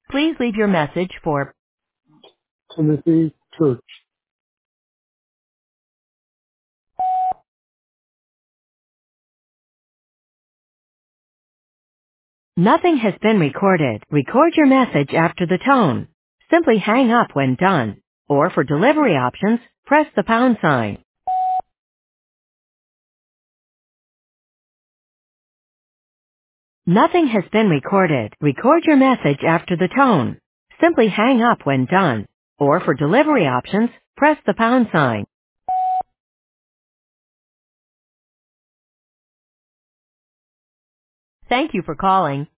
Please leave your message for Timothy Church. Nothing has been recorded. Record your message after the tone. Simply hang up when done. Or for delivery options, press the pound sign. Nothing has been recorded. Record your message after the tone. Simply hang up when done. Or for delivery options, press the pound sign. Thank you for calling